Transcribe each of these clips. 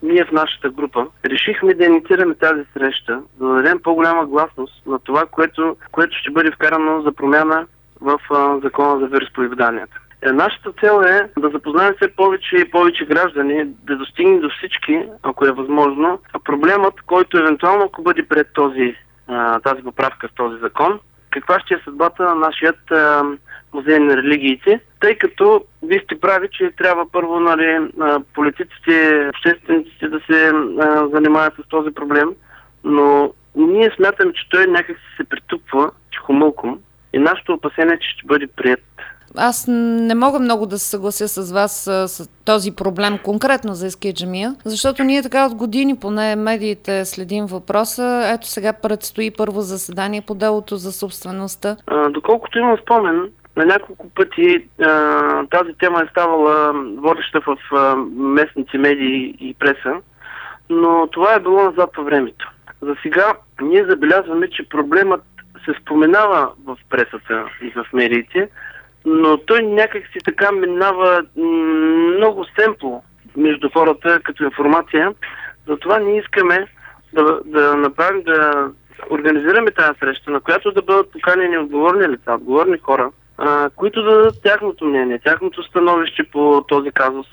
ние в нашата група решихме да инициираме тази среща, да дадем по-голяма гласност на това, което ще бъде вкарано за промяна в Закона за вероизповеданията. Нашата цел е да запознаем все повече и повече граждани, да достигне до всички, ако е възможно, проблемът, който евентуално, ако бъде пред тази поправка в този закон, каква ще е съдбата на нашият музей на религиите, тъй като вие сте прави, че трябва първо политиците, обществениците да се занимават с този проблем, но ние смятаме, че той някак се притупва тихомълком и нашето опасение е, че ще бъде приет. Аз не мога много да се съглася с вас с този проблем конкретно за Еския джамия, защото ние така от години, поне медиите, следим въпроса. Ето сега предстои първо заседание по делото за собствеността. Доколкото имам спомен, на няколко пъти тази тема е ставала водеща в местните медии и преса, но това е било назад във времето. За сега ние забелязваме, че проблемът се споменава в пресата и в медиите, но той някак си така минава много семпло между хората като информация. Затова ние искаме да организираме тази среща, на която да бъдат поканени отговорни лица, отговорни хора, които да дадат тяхното мнение, тяхното становище по този казус.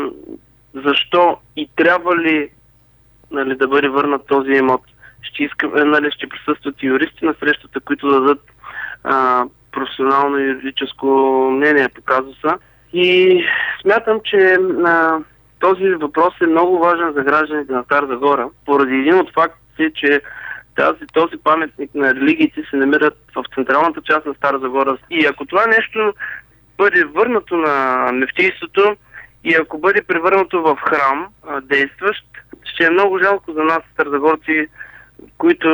Защо и трябва ли да бъде върнат този имот? Ще присъстват и юристи на срещата, които да дадат професионално и юридическо мнение по казуса. И смятам, че този въпрос е много важен за гражданите на Стара Загора, поради един от фактите, че този паметник на религиите се намират в централната част на Стара Загора. И ако това нещо бъде върнато на мюфтийството и ако бъде превърнато в храм, действащ, ще е много жалко за нас, старозагорци, които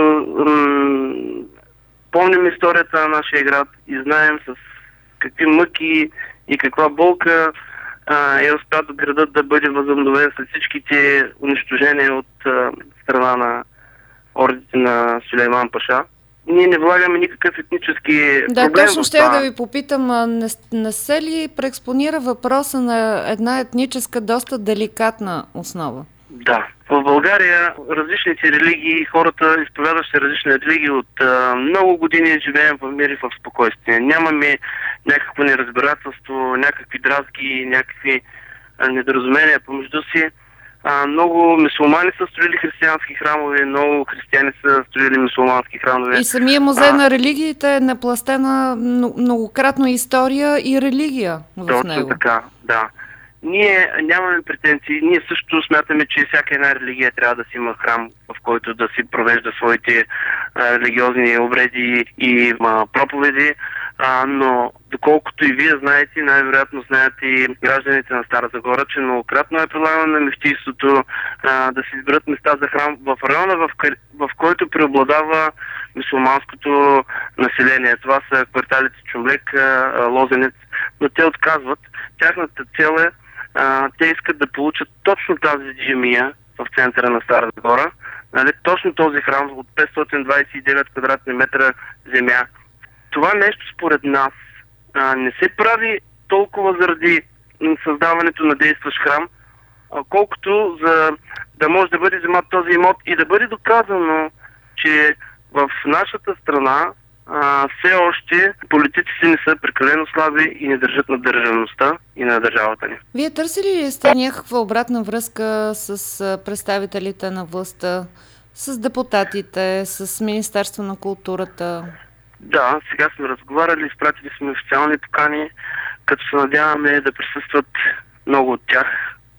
помним историята на нашия град и знаем с какви мъки и каква болка е успял градът да бъде възобновен след всичките унищожения от страна на ордите на Сюлейман Паша. Ние не влагаме никакъв етнически проблем. Да, точно ще да ви попитам, не се ли преекспонира въпроса на една етническа, доста деликатна основа? Да. В България различните религии, хората, изповядващи различни религии от много години живеем в мир и в спокойствие. Нямаме някакво неразбирателство, някакви дразги, някакви недоразумения помежду си. Много мюсюлмани са строили християнски храмове, много християни са строили мюсюлмански храмове. И самия музей на религиите е напластена многократно история и религия в него. Точно така, да. Ние нямаме претенции. Ние също смятаме, че всяка една религия трябва да си има храм, в който да си провежда своите религиозни обреди и проповеди. Но доколкото и вие знаете, най-вероятно знаят и гражданите на Стара Загора, че многократно е предлагано на мюфтийството да се изберат места за храм в района, в който преобладава мюсюлманското население. Това са кварталите Чумлек, Лозенец, но те отказват. Тяхната цел е, те искат да получат точно тази джамия в центъра на Стара Загора, точно този храм от 529 квадратни метра земя. Това нещо според нас не се прави толкова заради създаването на действащ храм, колкото за да може да бъде вземат този имот и да бъде доказано, че в нашата страна все още политиците не са прекалено слаби и не държат на държавността и на държавата ни. Вие търсили ли сте някаква обратна връзка с представителите на властта, с депутатите, с Министерство на културата? Да, сега сме разговаряли, изпратили сме официални покани, като се надяваме да присъстват много от тях.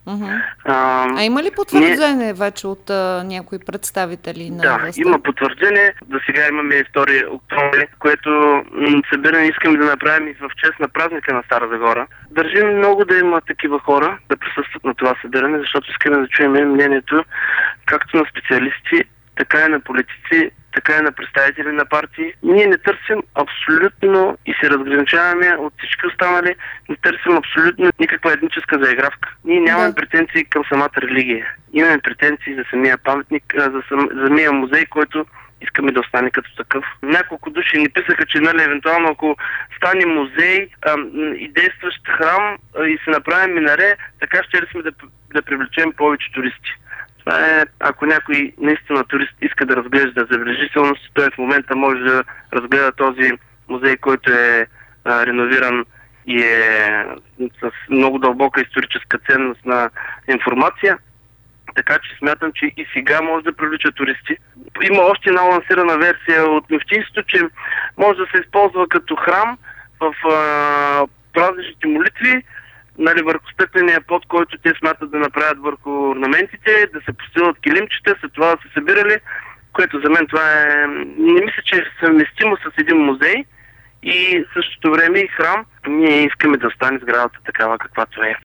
Има ли потвърждение вече от някои представители на властта? Да, има потвърждение. До сега имаме 2 октомври, което събиране искаме да направим и в чест на празника на Стара Загора. Държим много да има такива хора да присъстват на това събиране, защото искаме да чуем мнението както на специалисти, така и на политици, така и на представители на партии. Ние не търсим абсолютно и се разграничаваме от всички останали, не търсим абсолютно никаква етническа заигравка. Ние нямаме претенции към самата религия. Имаме претенции за самия паметник, за самия музей, който искаме да остане като такъв. Няколко души ни писаха, че евентуално ако стане музей и действащ храм и се направим минаре, така ще ли сме да привлечем повече туристи. Това е, ако някой наистина турист иска да разглежда забележителности, той в момента може да разгледа този музей, който е реновиран и е с много дълбока историческа ценност на информация. Така че смятам, че и сега може да привлича туристи. Има още една лансирана версия от Мюфтийството, че може да се използва като храм в празничните молитви, нали, върху стъкления под, който те смятат да направят върху орнаментите, да се постилат килимчета, след това да се събирали, което за мен това е... Не мисля, че е съвместимо с един музей и в същото време и храм. Ние искаме да остане сградата такава, каквато е.